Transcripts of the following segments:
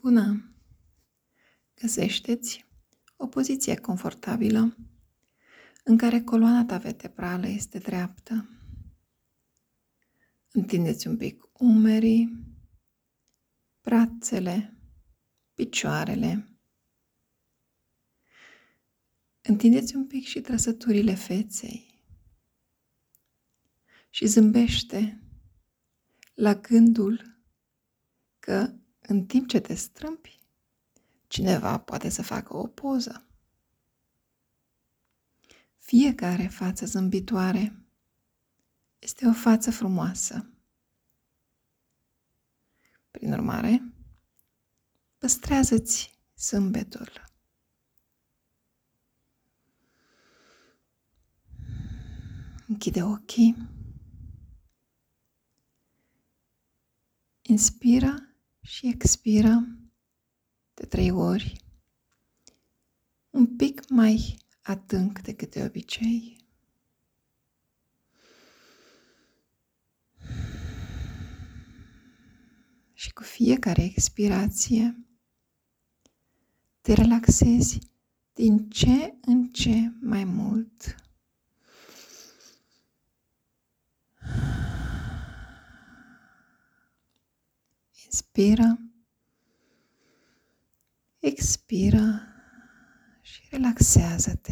Bună! Găsește-ți o poziție confortabilă în care coloana ta vertebrală este dreaptă. Întindeți un pic umerii, brațele, picioarele. Întindeți un pic și trăsăturile feței și zâmbește la gândul că în timp ce te strâmbi, cineva poate să facă o poză. Fiecare față zâmbitoare este o față frumoasă. Prin urmare, păstrează-ți zâmbetul. Închide ochii. Inspiră și expiră de 3 ori, un pic mai adânc decât de obicei. Și cu fiecare expirație te relaxezi din ce în ce mai mult. Inspiră, expiră și relaxează-te.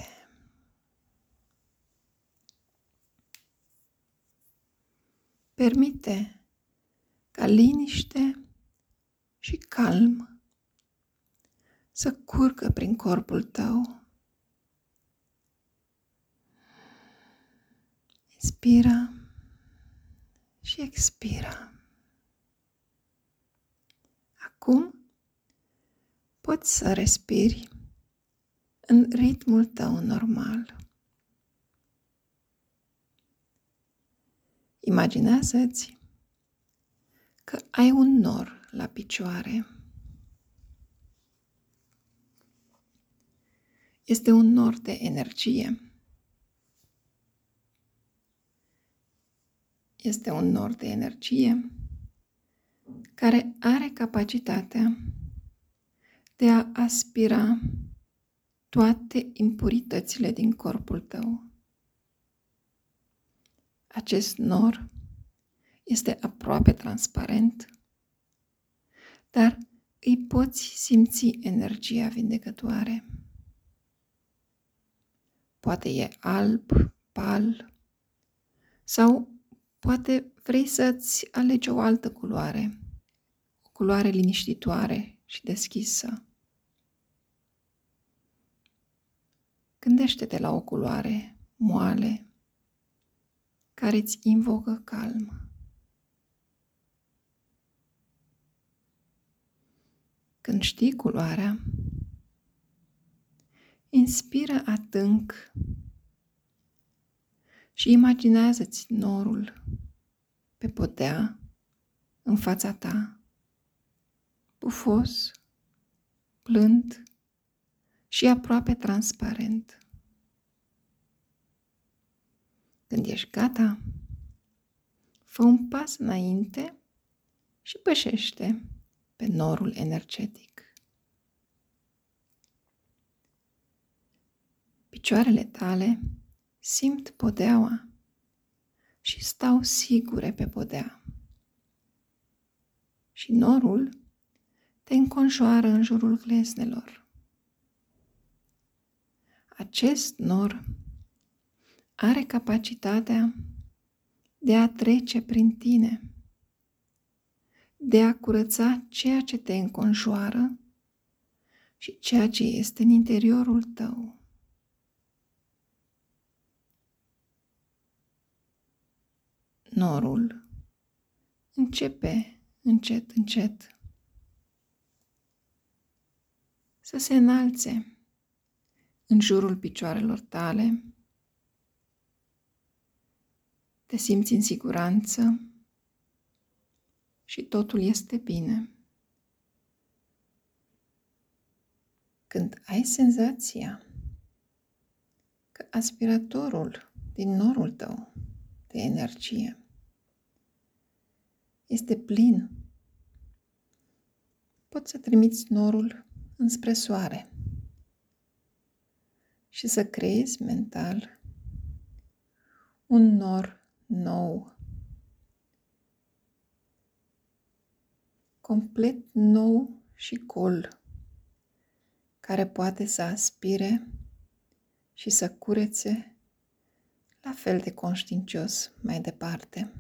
Permite ca liniște și calm să curgă prin corpul tău. Inspiră și expiră. Acum poți să respiri în ritmul tău normal. Imaginează-ți că ai un nor la picioare. Este un nor de energie. Este un nor de energie care are capacitatea de a aspira toate impuritățile din corpul tău. Acest nor este aproape transparent, dar îi poți simți energia vindecătoare. Poate e alb, pal, sau poate vrei să-ți alegi o altă culoare, o culoare liniștitoare și deschisă. Gândește-te la o culoare moale care îți invocă calm. Când știi culoarea, inspiră adânc și imaginează-ți norul pe podea în fața ta, bufos, blând și aproape transparent. Când ești gata, fă un pas înainte și pășește pe norul energetic. Picioarele tale simt podeaua și stau sigure pe podea. Și norul te înconjoară în jurul gleznelor. Acest nor are capacitatea de a trece prin tine, de a curăța ceea ce te înconjoară și ceea ce este în interiorul tău. Norul începe încet, încet să se înalțe în jurul picioarelor tale. Te simți în siguranță și totul este bine. Când ai senzația că aspiratorul din norul tău de energie este plin poți să trimiți norul înspre soare și să creezi mental un nor nou, complet nou și gol, care poate să aspire și să curețe la fel de conștiincios mai departe.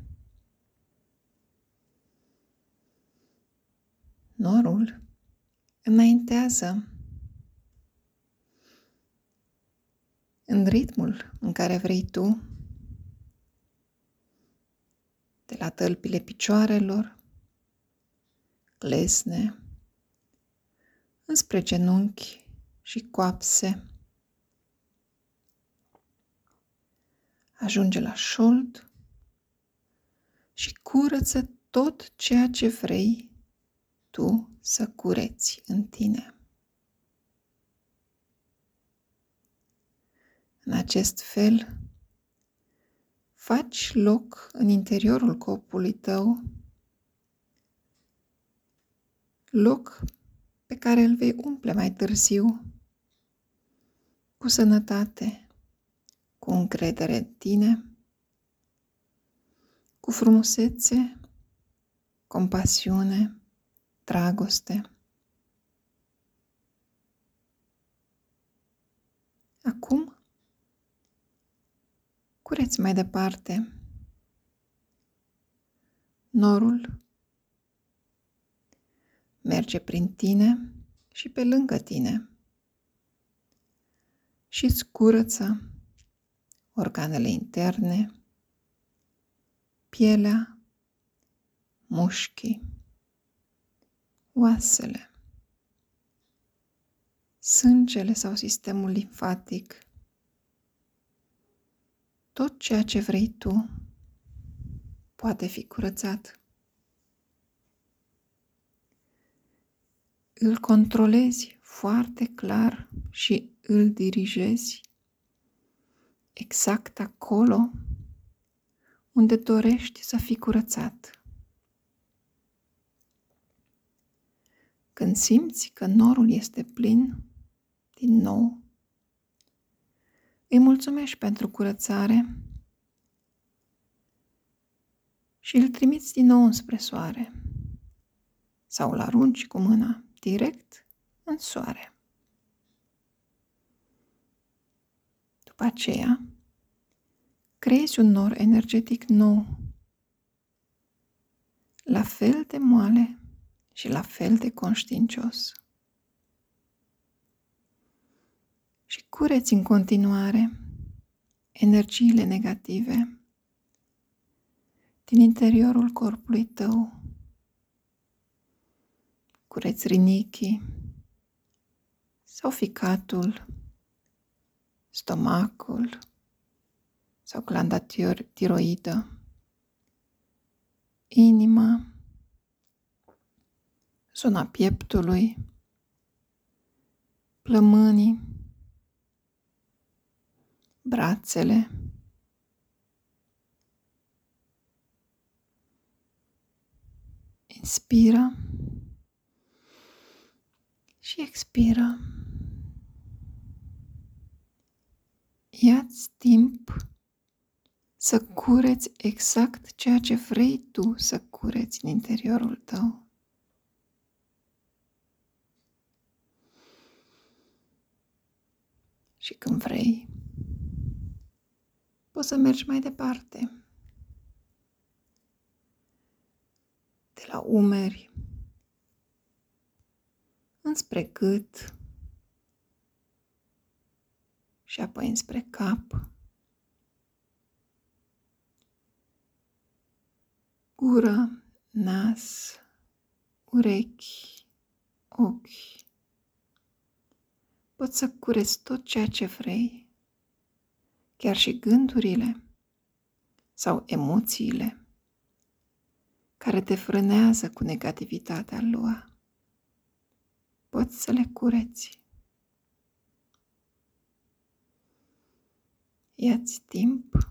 Norul înaintează în ritmul în care vrei tu, de la tălpile picioarelor, glezne, înspre genunchi și coapse. Ajunge la șold și curăță tot ceea ce vrei tu să cureți în tine. În acest fel, faci loc în interiorul corpului tău, loc pe care îl vei umple mai târziu cu sănătate, cu încredere în tine, cu frumusețe, compasiune, dragoste. Acum, cureți mai departe. Norul merge prin tine și pe lângă tine și îți curăță organele interne, pielea, mușchii, oasele, sângele sau sistemul limfatic, tot ceea ce vrei tu poate fi curățat. Îl controlezi foarte clar și îl dirigezi exact acolo unde dorești să fii curățat. Când simți că norul este plin, din nou, îi mulțumești pentru curățare și îl trimiți din nou înspre soare sau îl arunci cu mâna direct în soare. După aceea, creezi un nor energetic nou, la fel de moale și la fel de conștiincios. Și cureți în continuare energiile negative din interiorul corpului tău. Cureți rinichii sau ficatul, stomacul sau glanda tiroidă, inima, zona pieptului, plămânii, brațele, inspiră și expiră. Ia-ți timp să cureți exact ceea ce vrei tu să cureți în interiorul tău. Și când vrei, poți să mergi mai departe. De la umeri, înspre gât și apoi înspre cap, gură, nas, urechi, ochi. Poți să cureți tot ceea ce vrei, chiar și gândurile sau emoțiile care te frânează cu negativitatea lor. Poți să le cureți. Ia-ți timp,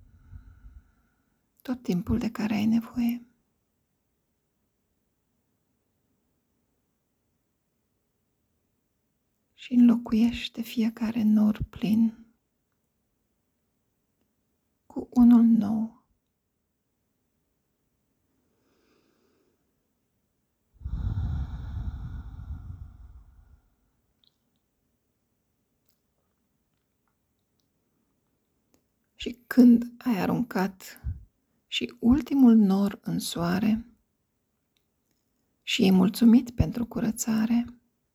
tot timpul de care ai nevoie. și înlocuiește fiecare nor plin cu unul nou. Și când ai aruncat și ultimul nor în soare și ai mulțumit pentru curățare,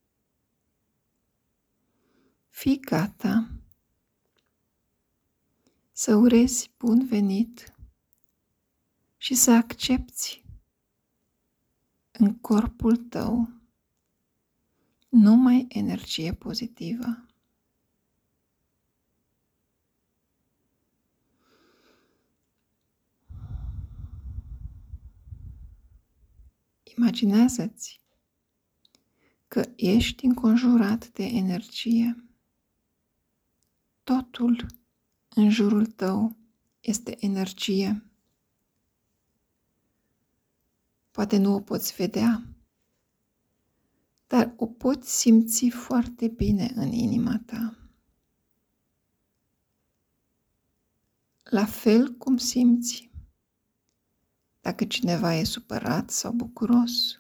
fii gata să urezi bun venit și să accepti în corpul tău numai energie pozitivă. Imaginează-ți că ești înconjurat de energie. Totul în jurul tău este energie. Poate nu o poți vedea, dar o poți simți foarte bine în inima ta. La fel cum simți dacă cineva e supărat sau bucuros.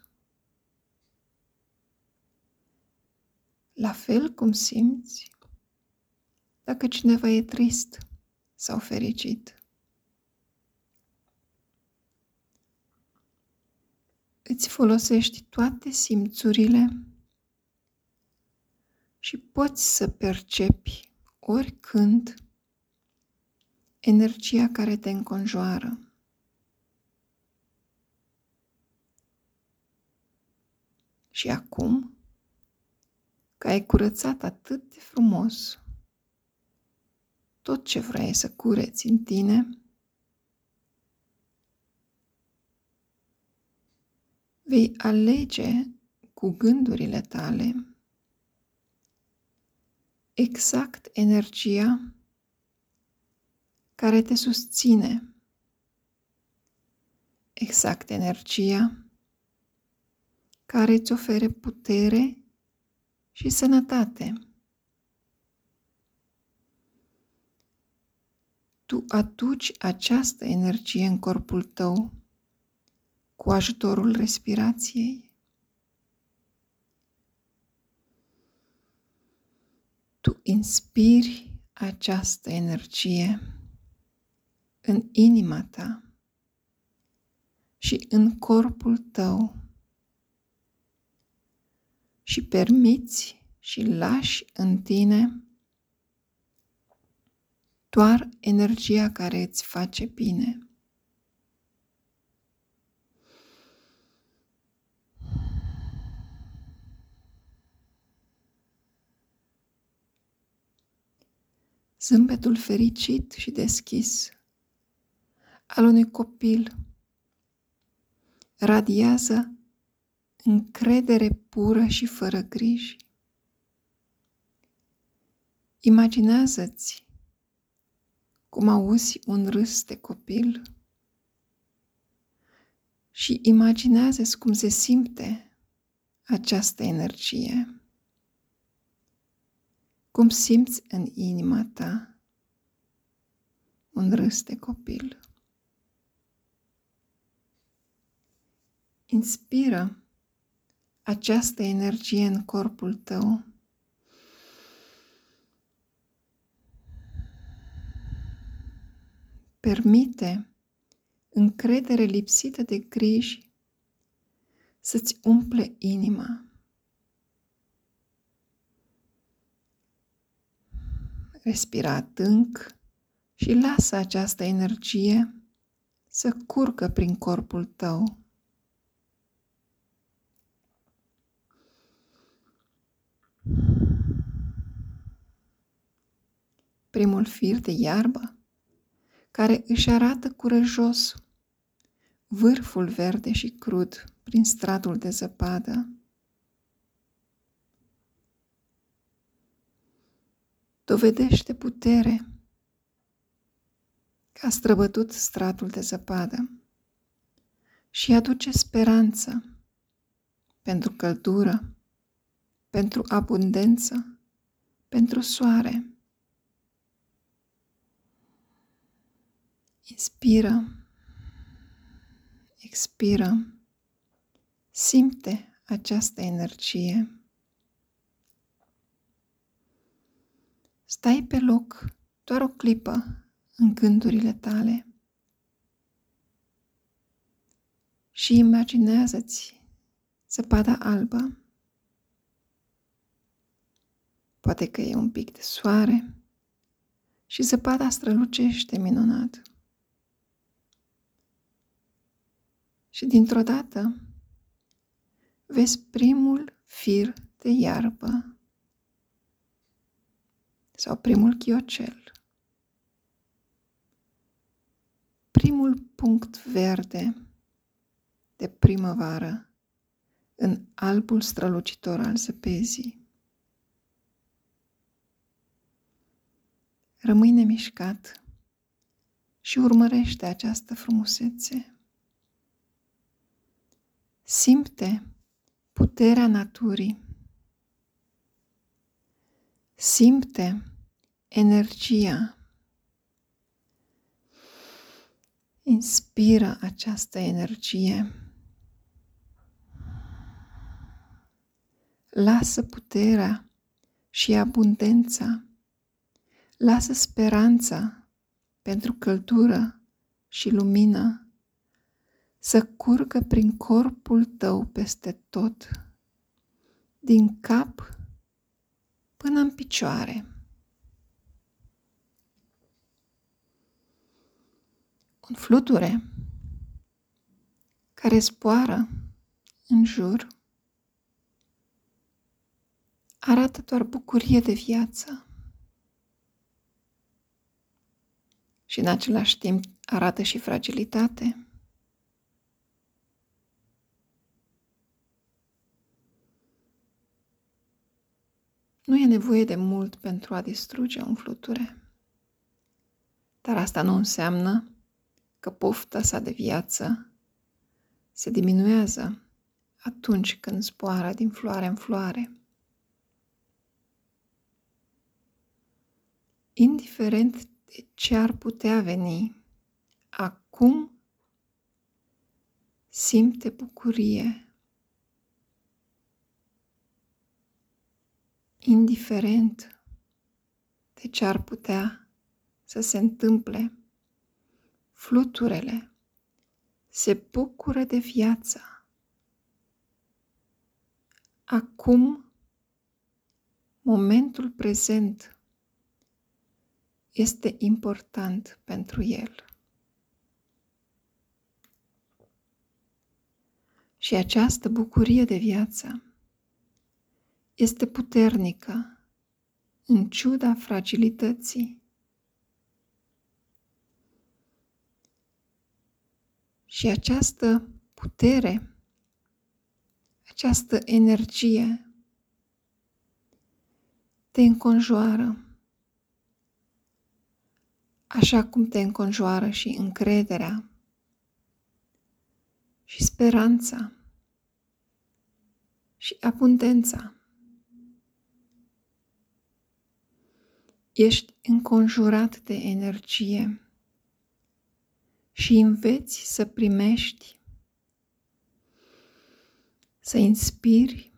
La fel cum simți dacă cineva e trist sau fericit. Îți folosești toate simțurile și poți să percepi oricând energia care te înconjoară. Și acum că ai curățat atât de frumos tot ce vrei să cureți în tine, vei alege cu gândurile tale exact energia care te susține, exact energia care îți ofere putere și sănătate. Tu aduci această energie în corpul tău cu ajutorul respirației. Tu inspiri această energie în inima ta și în corpul tău și permiți și lași în tine doar energia care îți face bine. Zâmbetul fericit și deschis al unui copil radiază încredere pură și fără griji. Imaginează-ți cum auzi un râs de copil și imaginează-ți cum se simte această energie. Cum simți în inima ta un râs de copil. Inspiră această energie în corpul tău. Permite încredere lipsită de griji să-ți umple inima. Respira adânc și lasă această energie să curgă prin corpul tău. Primul fir de iarbă care își arată curajos vârful verde și crud prin stratul de zăpadă. Dovedește putere că a străbătut stratul de zăpadă și aduce speranță pentru căldură, pentru abundență pentru soare. Inspiră, expiră, simte această energie. Stai pe loc doar o clipă în gândurile tale și imaginează-ți zăpada albă. Poate că e un pic de soare și zăpada strălucește minunat. Și dintr-o dată vezi primul fir de iarbă sau primul chiocel, primul punct verde de primăvară în albul strălucitor al zăpezii. Rămâi nemișcat și urmărește această frumusețe. Simte puterea naturii. Simte energia. Inspiră această energie. Lasă puterea și abundența. Lasă speranța pentru căldură și lumină să curgă prin corpul tău peste tot, din cap până în picioare. Un fluture care zboară în jur arată doar bucurie de viață și în același timp arată și fragilitate. Nu e nevoie de mult pentru a distruge un fluture, dar asta nu înseamnă că pofta sa de viață se diminuează atunci când zboară din floare în floare. Indiferent de ce ar putea veni, acum simte bucurie. Indiferent de ce ar putea să se întâmple, fluturele se bucură de viață. Acum, momentul prezent este important pentru el. Și această bucurie de viață este puternică în ciuda fragilității. Și această putere, această energie te înconjoară, așa cum te înconjoară și încrederea și speranța și abundența. Ești înconjurat de energie și înveți să primești, să inspiri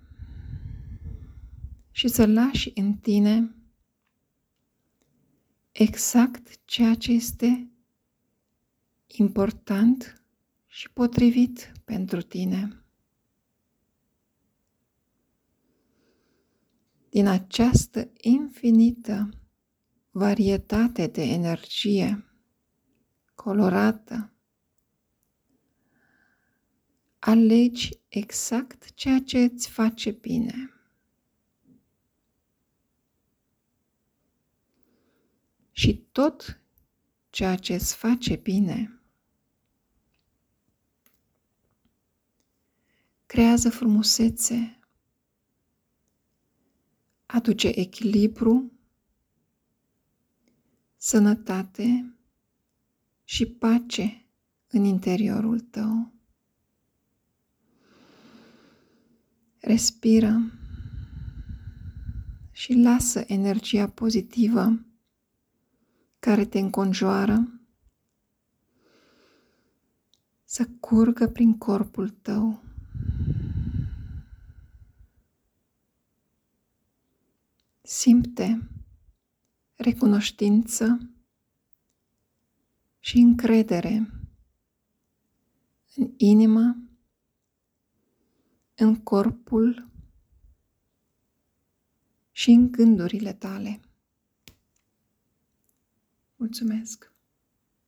și să lași în tine exact ceea ce este important și potrivit pentru tine. Din această infinită varietate de energie colorată, alegi exact ceea ce îți face bine. Și tot ceea ce îți face bine creează frumusețe, aduce echilibru, sănătate și pace în interiorul tău. Respiră, și lasă energia pozitivă care te înconjoară să curgă prin corpul tău. Simte recunoștință și încredere în inimă, în corpul și în gândurile tale. Mulțumesc!